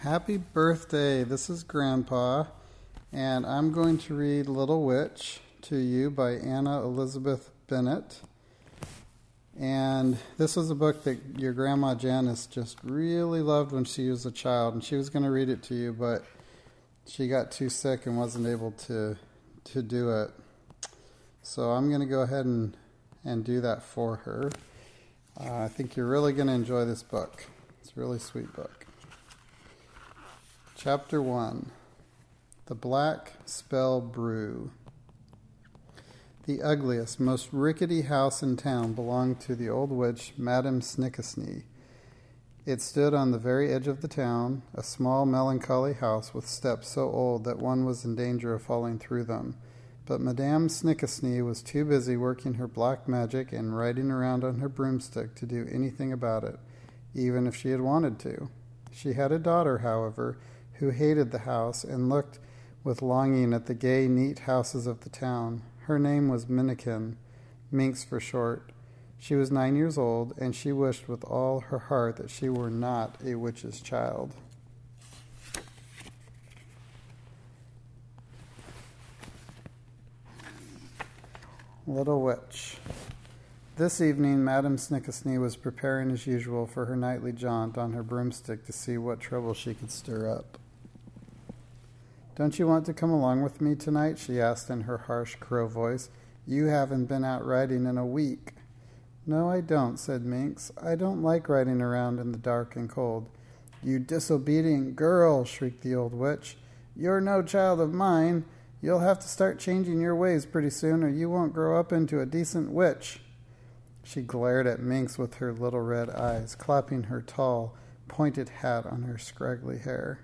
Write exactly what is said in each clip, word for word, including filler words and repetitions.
Happy birthday. This is Grandpa, and I'm going to read Little Witch to you by Anna Elizabeth Bennett. And this was a book that your grandma Janice just really loved when she was a child, and she was going to read it to you, but she got too sick and wasn't able to to do it. So I'm going to go ahead and, and do that for her. Uh, I think you're really going to enjoy this book. It's a really sweet book. Chapter one, The Black Spell Brew. The ugliest, most rickety house in town belonged to the old witch, Madame Snickesnee. It stood on the very edge of the town, a small, melancholy house with steps so old that one was in danger of falling through them. But Madame Snickesnee was too busy working her black magic and riding around on her broomstick to do anything about it, even if she had wanted to. She had a daughter, however, who hated the house and looked with longing at the gay, neat houses of the town. Her name was Minnikin, Minx for short. She was nine years old, and she wished with all her heart that she were not a witch's child. Little Witch. This evening, Madame Snickesnee was preparing as usual for her nightly jaunt on her broomstick to see what trouble she could stir up. "Don't you want to come along with me tonight?" she asked in her harsh crow voice. "You haven't been out riding in a week." "No, I don't," said Minx. "I don't like riding around in the dark and cold." "You disobedient girl!" shrieked the old witch. "You're no child of mine. You'll have to start changing your ways pretty soon, or you won't grow up into a decent witch." She glared at Minx with her little red eyes, clapping her tall, pointed hat on her scraggly hair.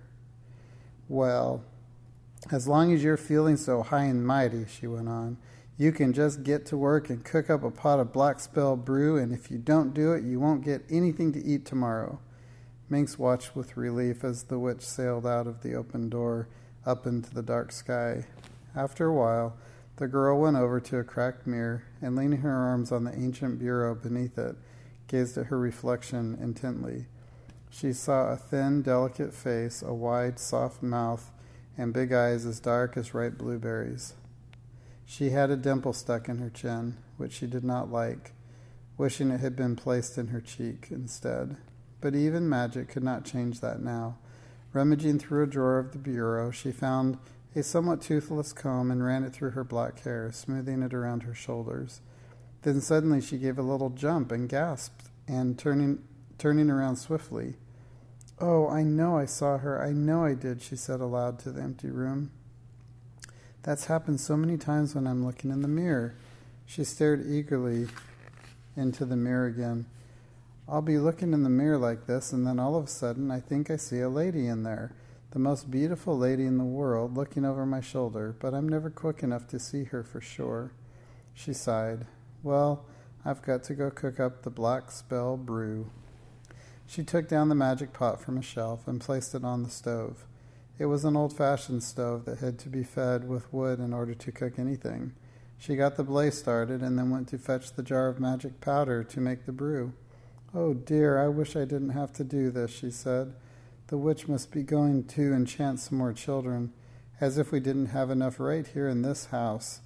"Well, as long as you're feeling so high and mighty," she went on, "you can just get to work and cook up a pot of black spell brew, and if you don't do it, you won't get anything to eat tomorrow." Minx watched with relief as the witch sailed out of the open door up into the dark sky. After a while, the girl went over to a cracked mirror and, leaning her arms on the ancient bureau beneath it, gazed at her reflection intently. She saw a thin, delicate face, a wide, soft mouth, and big eyes as dark as ripe blueberries. She had a dimple stuck in her chin, which she did not like, wishing it had been placed in her cheek instead. But even magic could not change that now. Rummaging through a drawer of the bureau, she found a somewhat toothless comb and ran it through her black hair, smoothing it around her shoulders. Then suddenly she gave a little jump and gasped, and turning turning around swiftly, "Oh, I know I saw her. I know I did," she said aloud to the empty room. "That's happened so many times when I'm looking in the mirror." She stared eagerly into the mirror again. "I'll be looking in the mirror like this, and then all of a sudden I think I see a lady in there, the most beautiful lady in the world, looking over my shoulder, but I'm never quick enough to see her for sure." She sighed. "Well, I've got to go cook up the black spell brew." She took down the magic pot from a shelf and placed it on the stove. It was an old-fashioned stove that had to be fed with wood in order to cook anything. She got the blaze started and then went to fetch the jar of magic powder to make the brew. "Oh dear, I wish I didn't have to do this," she said. "The witch must be going to enchant some more children, as if we didn't have enough right here in this house."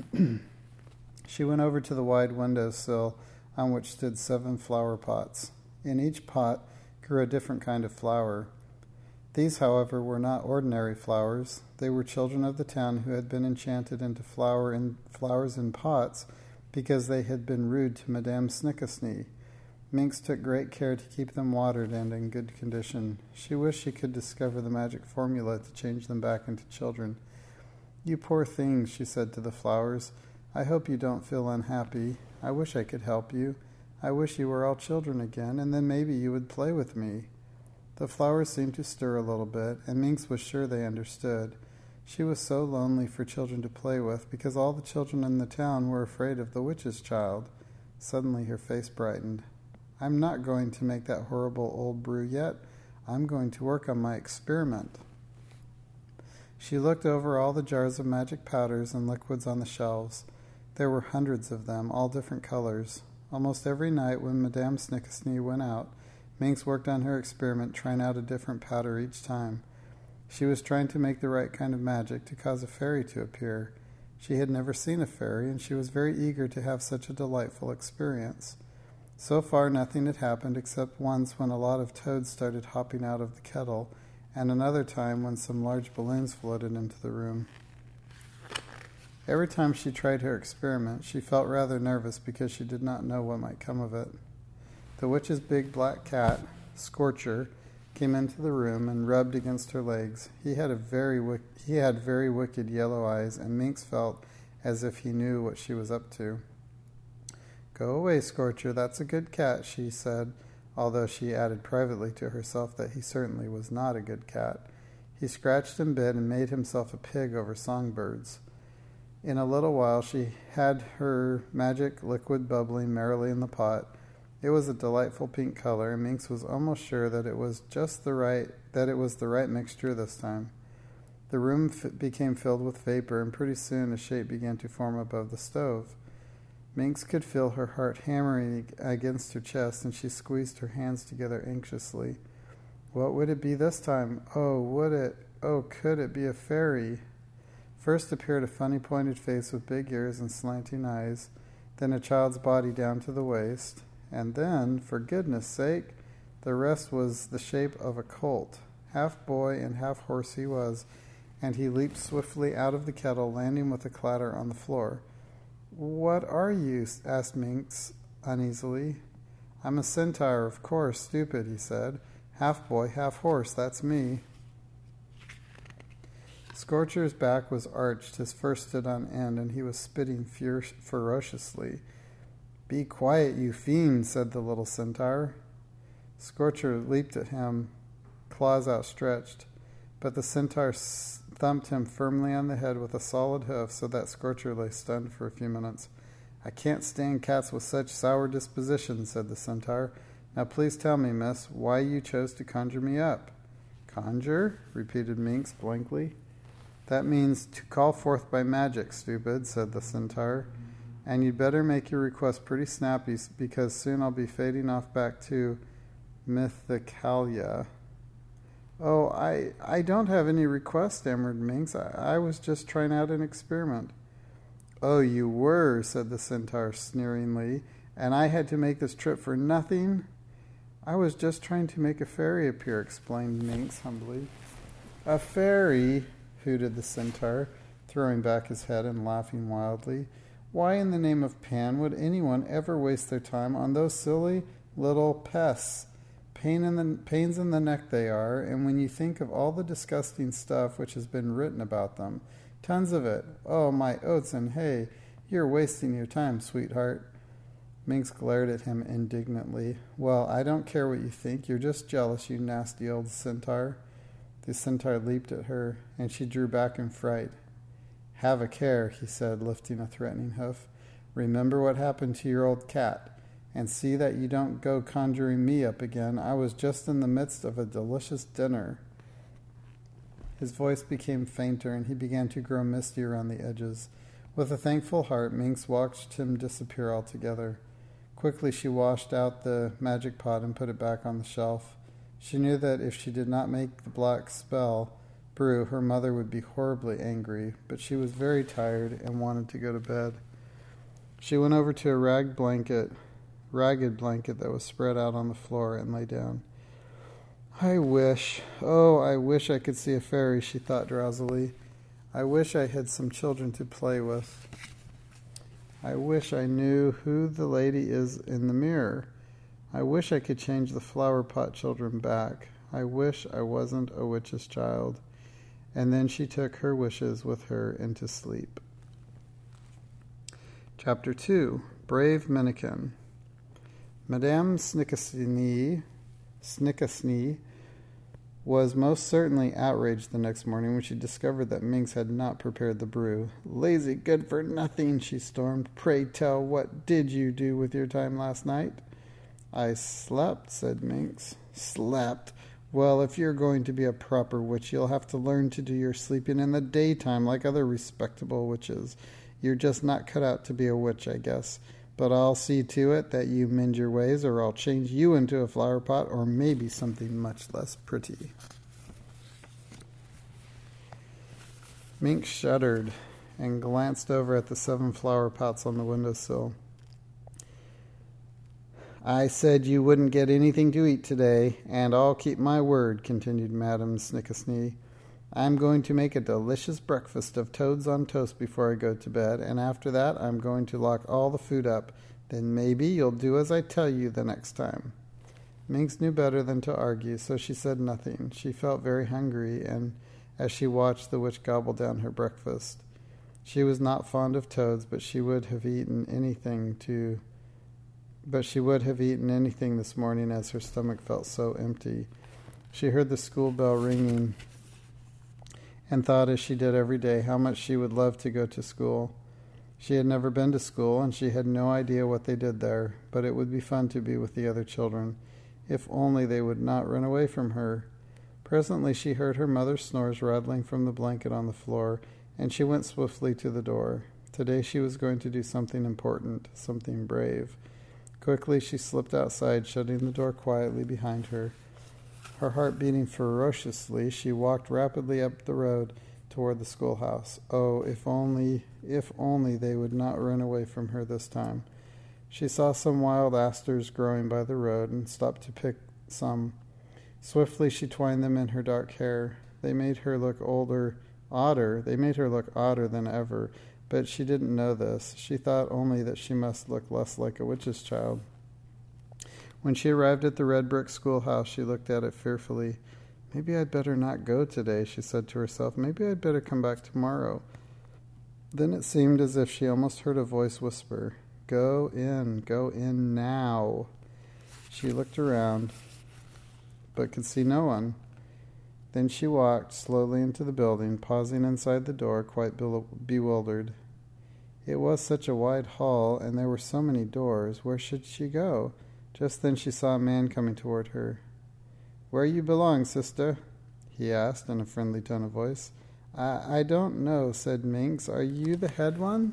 She went over to the wide window sill on which stood seven flower pots. In each pot grew a different kind of flower. These, however, were not ordinary flowers. They were children of the town who had been enchanted into flower in, flowers in pots because they had been rude to Madame Snickesnee. Minx took great care to keep them watered and in good condition. She wished she could discover the magic formula to change them back into children. "You poor things," she said to the flowers. "I hope you don't feel unhappy. I wish I could help you. I wish you were all children again, and then maybe you would play with me." The flowers seemed to stir a little bit, and Minx was sure they understood. She was so lonely for children to play with because all the children in the town were afraid of the witch's child. Suddenly her face brightened. "I'm not going to make that horrible old brew yet. I'm going to work on my experiment." She looked over all the jars of magic powders and liquids on the shelves. There were hundreds of them, all different colors. Almost every night when Madame Snickesnee went out, Minx worked on her experiment, trying out a different powder each time. She was trying to make the right kind of magic to cause a fairy to appear. She had never seen a fairy, and she was very eager to have such a delightful experience. So far, nothing had happened except once when a lot of toads started hopping out of the kettle, and another time when some large balloons floated into the room. Every time she tried her experiment, she felt rather nervous because she did not know what might come of it. The witch's big black cat, Scorcher, came into the room and rubbed against her legs. He had a very wick- he had very wicked yellow eyes, and Minx felt as if he knew what she was up to. "Go away, Scorcher, that's a good cat," she said, although she added privately to herself that he certainly was not a good cat. He scratched and bit and made himself a pig over songbirds. In a little while she had her magic liquid bubbling merrily in the pot. It was a delightful pink color, and Minx was almost sure that it was just the right that it was the right mixture this time. The room f- became filled with vapor, and pretty soon a shape began to form above the stove. Minx could feel her heart hammering against her chest, and she squeezed her hands together anxiously. What would it be this time? Oh, would it? Oh, could it be a fairy? First appeared a funny pointed face with big ears and slanting eyes, then a child's body down to the waist, and then, for goodness sake, the rest was the shape of a colt. Half boy and half horse he was, and he leaped swiftly out of the kettle, landing with a clatter on the floor. "What are you?" asked Minx uneasily. "I'm a centaur, of course, stupid," he said. "Half boy, half horse, that's me." Scorcher's back was arched, his fur stood on end, and he was spitting fur- ferociously. "Be quiet, you fiend," said the little centaur. Scorcher leaped at him, claws outstretched, but the centaur s- thumped him firmly on the head with a solid hoof so that Scorcher lay stunned for a few minutes. "I can't stand cats with such sour dispositions," said the centaur. "Now please tell me, miss, why you chose to conjure me up." "Conjure?" repeated Minx blankly. "That means to call forth by magic, stupid," said the centaur. "And you'd better make your request pretty snappy, because soon I'll be fading off back to Mythicalia." "Oh, I I don't have any request," stammered Minx. I, I was just trying out an experiment." "Oh, you were," said the centaur sneeringly, "and I had to make this trip for nothing?" "I was just trying to make a fairy appear," explained Minx humbly. "A fairy?" hooted the centaur, throwing back his head and laughing wildly. "Why in the name of Pan would anyone ever waste their time on those silly little pests? Pain in the, pains in the neck they are, and when you think of all the disgusting stuff which has been written about them, tons of it. Oh, my oats and hay, you're wasting your time, sweetheart." Minx glared at him indignantly. "Well, I don't care what you think. You're just jealous, you nasty old centaur." The centaur leaped at her, and she drew back in fright. "Have a care," he said, lifting a threatening hoof. "Remember what happened to your old cat. And see that you don't go conjuring me up again. I was just in the midst of a delicious dinner." His voice became fainter, and he began to grow misty around the edges. With a thankful heart, Minx watched him disappear altogether. Quickly she washed out the magic pot and put it back on the shelf. She knew that if she did not make the black spell brew, her mother would be horribly angry, but she was very tired and wanted to go to bed. She went over to a rag blanket ragged blanket that was spread out on the floor and lay down. "I wish, oh, I wish I could see a fairy," she thought drowsily. "I wish I had some children to play with. I wish I knew who the lady is in the mirror. I wish I could change the flower pot children back. I wish I wasn't a witch's child." And then she took her wishes with her into sleep. Chapter two. Brave Minnikin. Madame Snikkesnee, Snikkesnee was most certainly outraged the next morning when she discovered that Minx had not prepared the brew. "Lazy good-for-nothing," she stormed. "Pray tell, what did you do with your time last night?" "I slept," said Minx. "Slept? Well, if you're going to be a proper witch, you'll have to learn to do your sleeping in the daytime like other respectable witches. You're just not cut out to be a witch, I guess. But I'll see to it that you mend your ways, or I'll change you into a flower pot, or maybe something much less pretty." Minx shuddered and glanced over at the seven flower pots on the windowsill. "I said you wouldn't get anything to eat today, and I'll keep my word," continued Madame Snickesnee. "I'm going to make a delicious breakfast of toads on toast before I go to bed, and after that I'm going to lock all the food up. Then maybe you'll do as I tell you the next time." Minx knew better than to argue, so she said nothing. She felt very hungry, and as she watched the witch gobble down her breakfast. She was not fond of toads, but she would have eaten anything to but she would have eaten anything this morning, as her stomach felt so empty. She heard the school bell ringing and thought, as she did every day, how much she would love to go to school. She had never been to school, and she had no idea what they did there, but it would be fun to be with the other children, if only they would not run away from her. Presently she heard her mother's snores rattling from the blanket on the floor, and she went swiftly to the door. Today she was going to do something important, something brave. Quickly she slipped outside, shutting the door quietly behind her. Her heart beating ferociously, she walked rapidly up the road toward the schoolhouse. Oh, if only, if only they would not run away from her this time. She saw some wild asters growing by the road and stopped to pick some. Swiftly she twined them in her dark hair. They made her look older, odder. They made her look odder than ever, but she didn't know this. She thought only that she must look less like a witch's child. When she arrived at the red brick schoolhouse, she looked at it fearfully. "Maybe I'd better not go today," she said to herself. "Maybe I'd better come back tomorrow." Then it seemed as if she almost heard a voice whisper, "Go in, go in now." She looked around, but could see no one. Then she walked slowly into the building, pausing inside the door, quite bewildered. It was such a wide hall, and there were so many doors. Where should she go? Just then she saw a man coming toward her. "Where you belong, sister?" he asked in a friendly tone of voice. I, I don't know," said Minx. "Are you the head one?"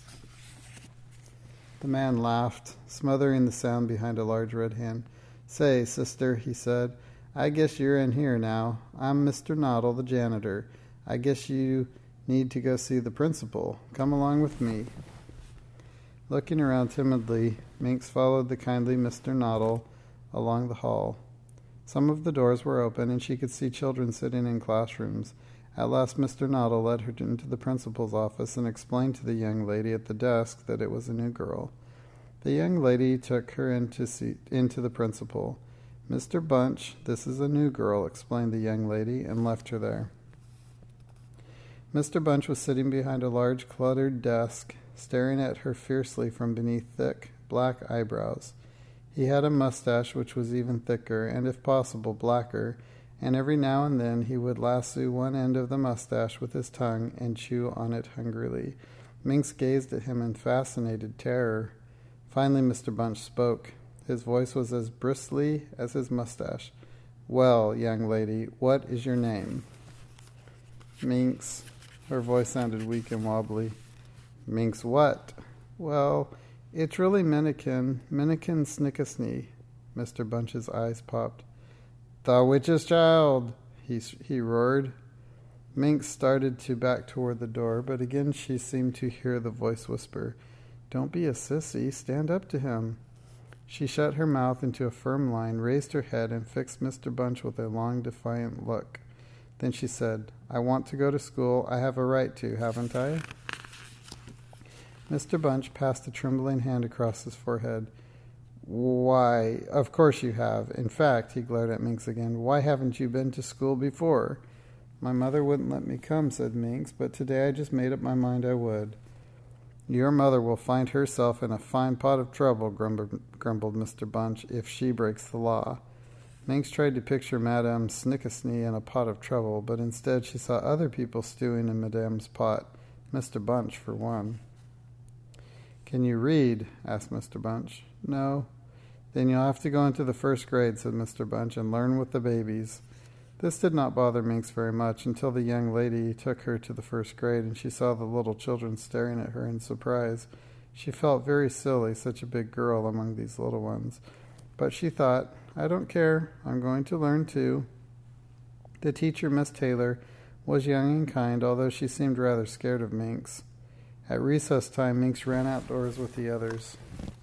The man laughed, smothering the sound behind a large red hand. "Say, sister," he said, "I guess you're in here now. I'm Mister Noddle, the janitor. I guess you need to go see the principal. Come along with me." Looking around timidly, Minx followed the kindly Mister Noddle along the hall. Some of the doors were open, and she could see children sitting in classrooms. At last Mister Noddle led her into the principal's office and explained to the young lady at the desk that it was a new girl. The young lady took her into, see, into the principal. "Mister Bunch, this is a new girl," explained the young lady, and left her there. Mister Bunch was sitting behind a large cluttered desk, staring at her fiercely from beneath thick, black eyebrows. He had a mustache which was even thicker, and if possible blacker, and every now and then he would lasso one end of the mustache with his tongue and chew on it hungrily. Minx gazed at him in fascinated terror. Finally Mister Bunch spoke. His voice was as bristly as his mustache. "Well, young lady, what is your name?" "Minx." Her voice sounded weak and wobbly. "Minx what?" "Well, it's really Minnikin, Minnikin Snickesnee." Mister Bunch's eyes popped. "The witch's child!" he, he roared. Minx started to back toward the door, but again she seemed to hear the voice whisper, "Don't be a sissy. Stand up to him." She shut her mouth into a firm line, raised her head, and fixed Mister Bunch with a long, defiant look. Then she said, "I want to go to school. I have a right to, haven't I?" Mister Bunch passed a trembling hand across his forehead. "Why, of course you have. In fact," he glared at Minx again, "why haven't you been to school before?" "My mother wouldn't let me come," said Minx, "but today I just made up my mind I would." "Your mother will find herself in a fine pot of trouble," grumbled, grumbled Mister Bunch, "if she breaks the law." Minx tried to picture Madame Snickesnee in a pot of trouble, but instead she saw other people stewing in Madame's pot, Mister Bunch for one. "Can you read?" asked Mister Bunch. "No." "Then you'll have to go into the first grade," said Mister Bunch, "and learn with the babies." This did not bother Minx very much until the young lady took her to the first grade and she saw the little children staring at her in surprise. She felt very silly, such a big girl among these little ones. But she thought, I don't care. I'm going to learn too. The teacher, Miss Taylor, was young and kind, although she seemed rather scared of Minx. At recess time, Minx ran outdoors with the others.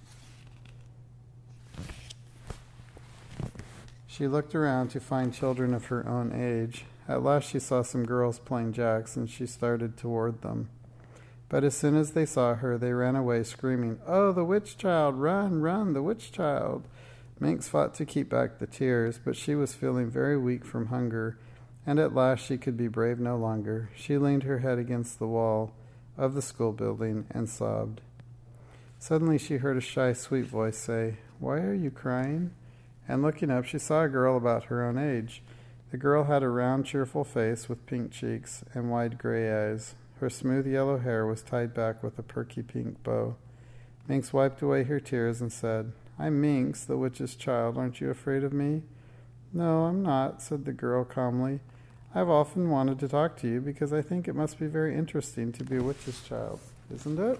She looked around to find children of her own age. At last she saw some girls playing jacks, and she started toward them. But as soon as they saw her, they ran away, screaming, Oh, the witch child! Run, run, the witch child! Minx fought to keep back the tears, but she was feeling very weak from hunger, and at last she could be brave no longer. She leaned her head against the wall of the school building and sobbed. Suddenly she heard a shy, sweet voice say, Why are you crying? And looking up, she saw a girl about her own age. The girl had a round, cheerful face with pink cheeks and wide gray eyes. Her smooth yellow hair was tied back with a perky pink bow. Minx wiped away her tears and said, I'm Minx, the witch's child. Aren't you afraid of me? No, I'm not, said the girl calmly. I've often wanted to talk to you because I think it must be very interesting to be a witch's child. Isn't it?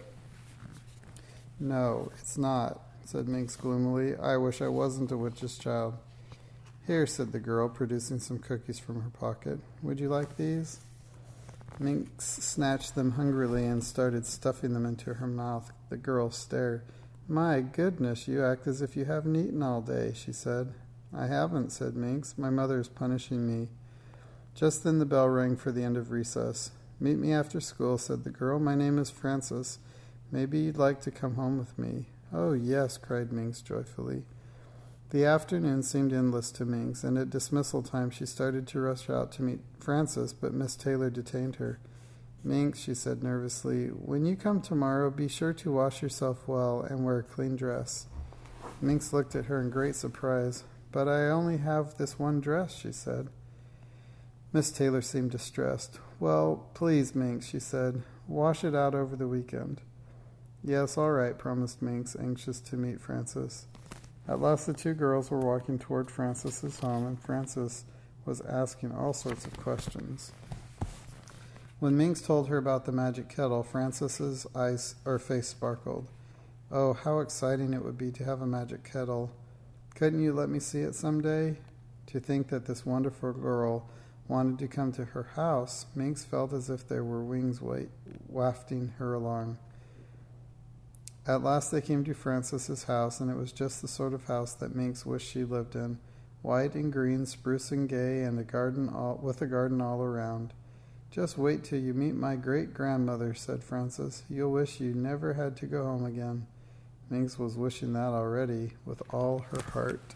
No, it's not, said Minx gloomily. I wish I wasn't a witch's child. Here, said the girl, producing some cookies from her pocket. Would you like these? Minx snatched them hungrily and started stuffing them into her mouth. The girl stared. My goodness, you act as if you haven't eaten all day, she said. I haven't, said Minx. My mother is punishing me. Just then the bell rang for the end of recess. Meet me after school, said the girl. My name is Frances. Maybe you'd like to come home with me. Oh, yes, cried Minx joyfully. The afternoon seemed endless to Minx, and at dismissal time she started to rush out to meet Frances, but Miss Taylor detained her. Minx, she said nervously, when you come tomorrow, be sure to wash yourself well and wear a clean dress. Minx looked at her in great surprise. But I only have this one dress, she said. Miss Taylor seemed distressed. Well, please, Minx, she said, wash it out over the weekend. Yes, all right, promised Minx, anxious to meet Frances. At last the two girls were walking toward Frances's home, and Frances was asking all sorts of questions. When Minx told her about the magic kettle, Frances's eyes or face sparkled. Oh, how exciting it would be to have a magic kettle. Couldn't you let me see it someday? To think that this wonderful girl wanted to come to her house, Minx felt as if there were wings wafting her along. At last they came to Frances's house, and it was just the sort of house that Minx wished she lived in, white and green, spruce and gay, and a garden all, with a garden all around. Just wait till you meet my great-grandmother, said Frances. You'll wish you never had to go home again. Minx was wishing that already with all her heart.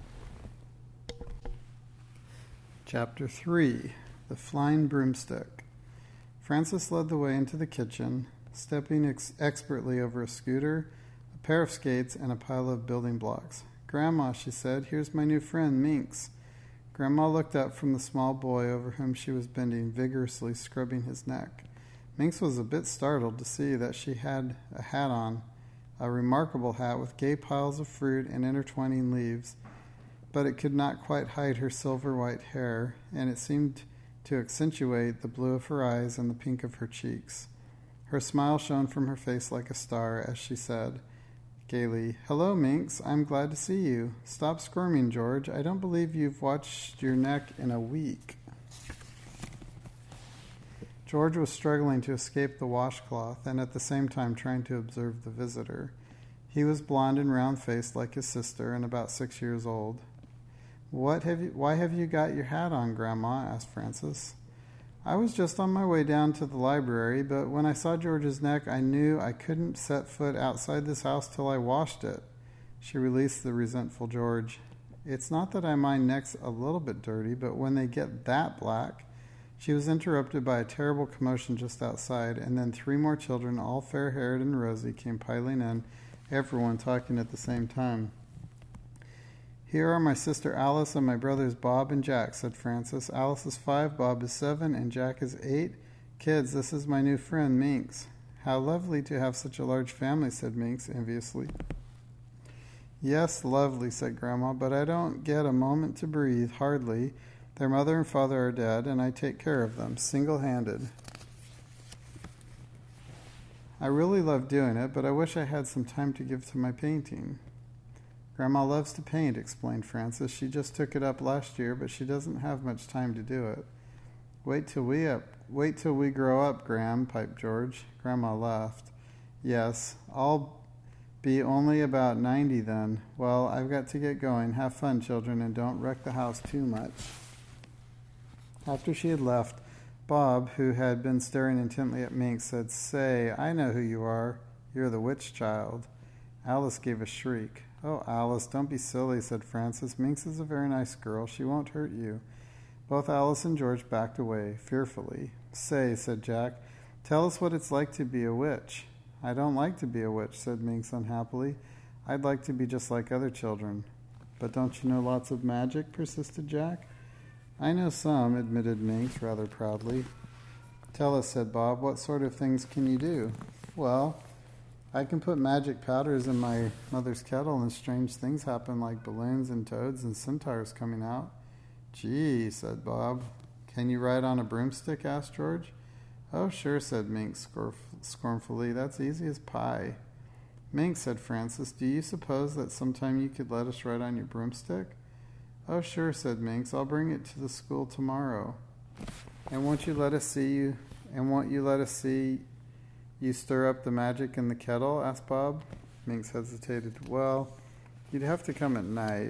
Chapter three. The Flying Broomstick. Frances led the way into the kitchen, stepping ex- expertly over a scooter, a pair of skates, and a pile of building blocks. Grandma, she said, here's my new friend, Minx. Grandma looked up from the small boy over whom she was bending, vigorously scrubbing his neck. Minx was a bit startled to see that she had a hat on, a remarkable hat with gay piles of fruit and intertwining leaves, but it could not quite hide her silver-white hair, and it seemed to accentuate the blue of her eyes and the pink of her cheeks. Her smile shone from her face like a star as she said, gaily, Hello, Minx. I'm glad to see you. Stop squirming, George. I don't believe you've washed your neck in a week. George was struggling to escape the washcloth and at the same time trying to observe the visitor. He was blond and round-faced like his sister and about six years old. What have you, why have you got your hat on, Grandma? Asked Frances. I was just on my way down to the library, but when I saw George's neck, I knew I couldn't set foot outside this house till I washed it. She released the resentful George. It's not that I mind necks a little bit dirty, but when they get that black... She was interrupted by a terrible commotion just outside, and then three more children, all fair-haired and rosy, came piling in, everyone talking at the same time. Here are my sister Alice and my brothers Bob and Jack, said Frances. Alice is five, Bob is seven, and Jack is eight. Kids, this is my new friend, Minx. How lovely to have such a large family, said Minx enviously. Yes, lovely, said Grandma, but I don't get a moment to breathe, hardly. Their mother and father are dead, and I take care of them, single-handed. I really love doing it, but I wish I had some time to give to my painting. Grandma loves to paint, explained Frances. She just took it up last year, but she doesn't have much time to do it. Wait till we up. Wait till we grow up, Gram, piped George. Grandma laughed. Yes, I'll be only about ninety then. Well, I've got to get going. Have fun, children, and don't wreck the house too much. After she had left, Bob, who had been staring intently at Minx, said, Say, I know who you are. You're the witch child. Alice gave a shriek. Oh, Alice, don't be silly, said Frances. Minx is a very nice girl. She won't hurt you. Both Alice and George backed away, fearfully. Say, said Jack, tell us what it's like to be a witch. I don't like to be a witch, said Minx unhappily. I'd like to be just like other children. But don't you know lots of magic? Persisted Jack. I know some, admitted Minx rather proudly. Tell us, said Bob, what sort of things can you do? Well, I can put magic powders in my mother's kettle and strange things happen like balloons and toads and centaurs coming out. Gee, said Bob. Can you ride on a broomstick? Asked George. Oh, sure, said Minx scornfully. That's easy as pie. Minx, said Frances, do you suppose that sometime you could let us ride on your broomstick? Oh, sure, said Minx. I'll bring it to the school tomorrow. And won't you let us see you? And won't you let us see you stir up the magic in the kettle? Asked Bob. Minx hesitated. Well, you'd have to come at night.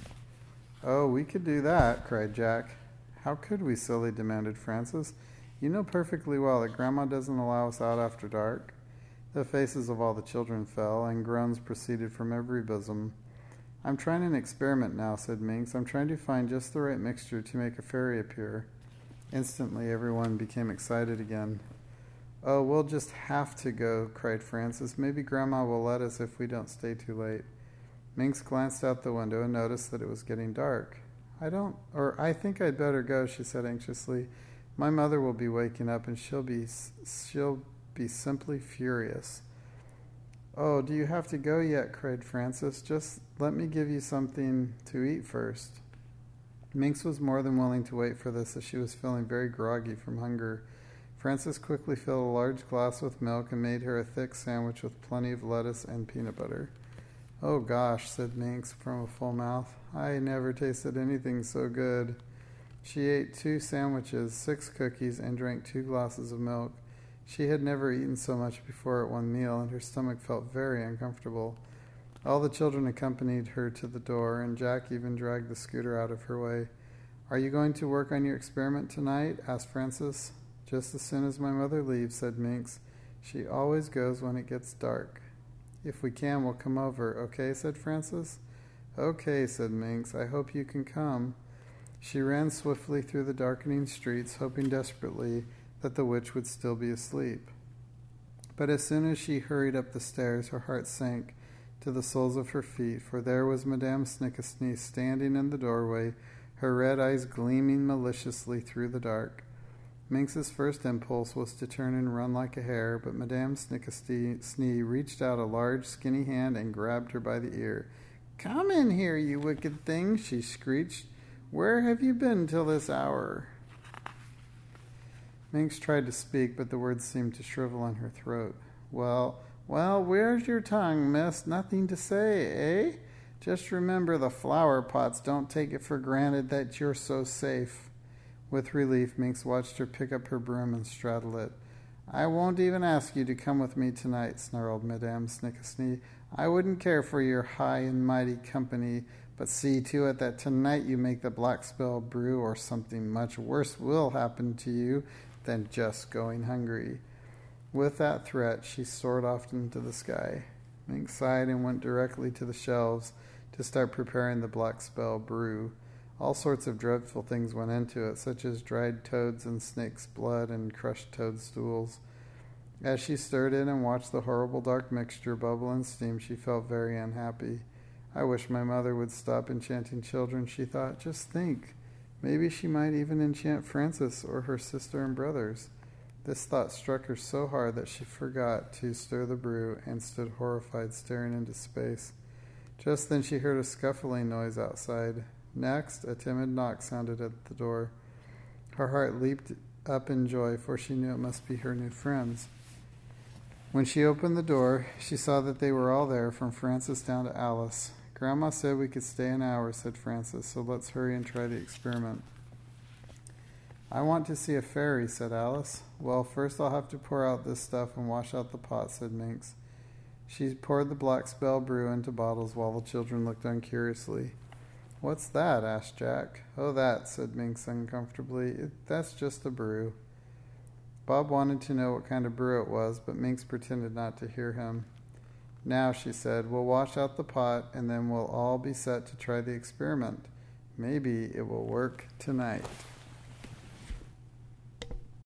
Oh, we could do that, cried Jack. How could we, silly? Demanded Frances. You know perfectly well that Grandma doesn't allow us out after dark. The faces of all the children fell, and groans proceeded from every bosom. I'm trying an experiment now, said Minx. I'm trying to find just the right mixture to make a fairy appear. Instantly, everyone became excited again. Oh, we'll just have to go, cried Frances. Maybe Grandma will let us if we don't stay too late. Minx glanced out the window and noticed that it was getting dark. I don't, or I think I'd better go, she said anxiously. My mother will be waking up, and she'll be, she'll be simply furious. Oh, do you have to go yet? Cried Frances. Just let me give you something to eat first. Minx was more than willing to wait for this, as she was feeling very groggy from hunger. Frances quickly filled a large glass with milk and made her a thick sandwich with plenty of lettuce and peanut butter. Oh, gosh, said Minx from a full mouth. I never tasted anything so good. She ate two sandwiches, six cookies, and drank two glasses of milk. She had never eaten so much before at one meal, and her stomach felt very uncomfortable. All the children accompanied her to the door, and Jack even dragged the scooter out of her way. Are you going to work on your experiment tonight? Asked Frances. Just as soon as my mother leaves, said Minx. She always goes when it gets dark. If we can, we'll come over, okay? Said Frances. Okay, said Minx. I hope you can come. She ran swiftly through the darkening streets, hoping desperately that the witch would still be asleep. But as soon as she hurried up the stairs, her heart sank to the soles of her feet, for there was Madame Snickesnee standing in the doorway, her red eyes gleaming maliciously through the dark. Minx's first impulse was to turn and run like a hare, but Madame Snickesnee reached out a large, skinny hand and grabbed her by the ear. Come in here, you wicked thing, she screeched. Where have you been till this hour? Minx tried to speak, but the words seemed to shrivel in her throat. Well, well, where's your tongue, miss? Nothing to say, eh? Just remember the flower pots. Don't take it for granted that you're so safe. With relief, Minx watched her pick up her broom and straddle it. I won't even ask you to come with me tonight, snarled Madame Snickesnee. I wouldn't care for your high and mighty company, but see to it that tonight you make the black spell brew, or something much worse will happen to you than just going hungry. With that threat, she soared off into the sky. Minx sighed and went directly to the shelves to start preparing the black spell brew. All sorts of dreadful things went into it, such as dried toads and snake's blood and crushed toadstools. As she stirred it and watched the horrible dark mixture bubble and steam, she felt very unhappy. I wish my mother would stop enchanting children, she thought. Just think. Maybe she might even enchant Frances or her sister and brothers. This thought struck her so hard that she forgot to stir the brew and stood horrified, staring into space. Just then she heard a scuffling noise outside. Next, a timid knock sounded at the door. Her heart leaped up in joy, for she knew it must be her new friends. When she opened the door, she saw that they were all there, from Frances down to Alice. Grandma said we could stay an hour, said Frances, so let's hurry and try the experiment. I want to see a fairy, said Alice. Well, first I'll have to pour out this stuff and wash out the pot, said Minx. She poured the black spell brew into bottles while the children looked on curiously. What's that? Asked Jack. Oh, that, said Minx uncomfortably. It, that's just a brew. Bob wanted to know what kind of brew it was, but Minx pretended not to hear him. Now, she said, we'll wash out the pot, and then we'll all be set to try the experiment. Maybe it will work tonight.